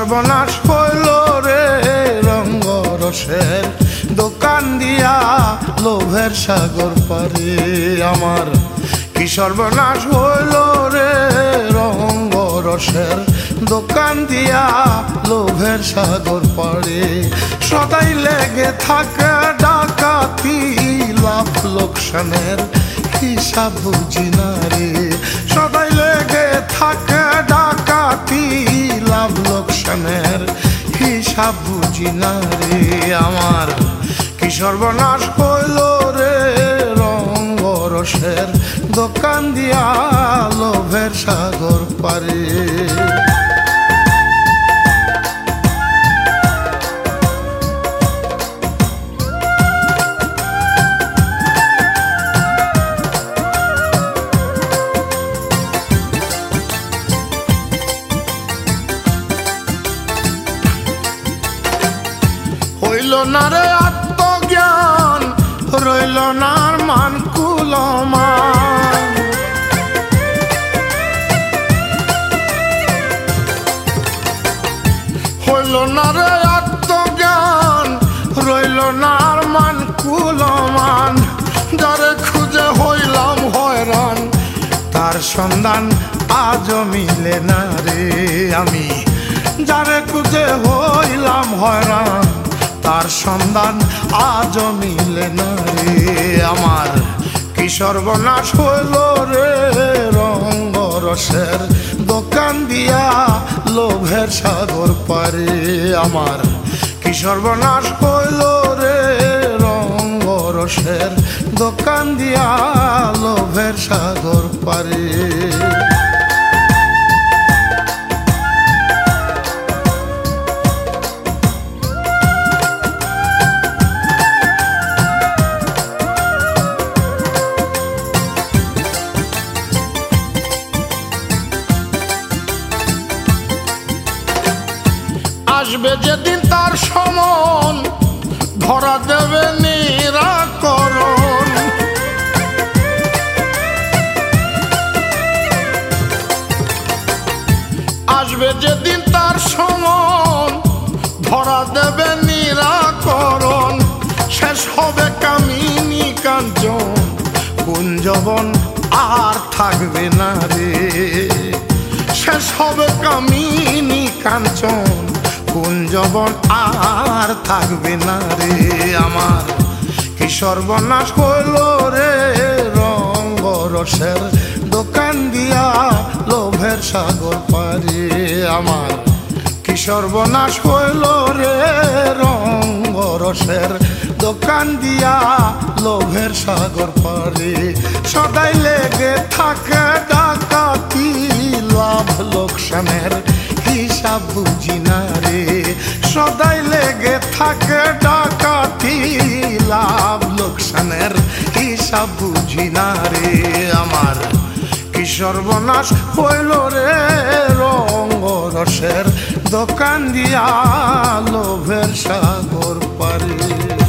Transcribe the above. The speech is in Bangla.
সর্বনাশ হইল রে রঙ্গ রসের দোকান দিয়া লোভের সাগর পারে আমার। কি সর্বনাশ হইল রে রঙ্গ রসের দোকান দিয়া লোভের সাগর পারে। সদাই লেগে থাকে ডাকাতি লাভ লোকসানের হিসাব বুঝি না রে। সদাই লেগে থাকে ডাকাতি লাভ লোকসানের হিসাব বুঝি না রে আমার। কি সর্বনাশ হইল রে রঙ্গ রসের দোকান দিয়া লোভের সাগর পারে। হইল না রে আত্মজ্ঞান, রইল না মান কুলমান। হইল না রে আত্মজ্ঞান, রইল না মান কুলমান। যারে খুঁজে হইলাম হয়রান, তার সন্ধান আজও মিলে না রে আমি। যারে খুঁজে হইলাম হয়রান, তার সন্ধান আজও মিলে না রে আমার। কি সর্বনাশ হইল রে রঙ্গ রসের দোকান দিয়া লোভের সাগর পারে আমার। কি সর্বনাশ হইল রে রঙ্গ রসের দোকান দিয়া লোভের সাগর পারে। আসবে যেদিন তার সমন, ধরা দেবে নিরাকরণ। আসবে যেদিন তার সমন, ধরা দেবে নিরাকরণ। শেষ হবে কামিনী কাঞ্চন, কুঞ্জবন আর থাকবে না রে। শেষ হবে কামিনী কাঞ্চন, কুঞ্জবন আর থাকবে না রে আমার। কি সর্বনাশ হইল রে রঙ্গ রসের দোকান দিয়া লোভের সাগর পারে আমার। কি সর্বনাশ হইল রে রঙ্গ রসের দোকান দিয়া লোভের সাগর পারে। সদাই লেগে থাকে ডাকাতি লাভ লোকসানের হিসাব বুঝি না রে। সদাই লেগে থাকে ডাকাতি লাভ লোকসানের হিসাব বুঝি না রে আমার। কি সর্বনাশ হইল রে রঙ্গ রসের দোকান দিয়া লোভের সাগর পারে।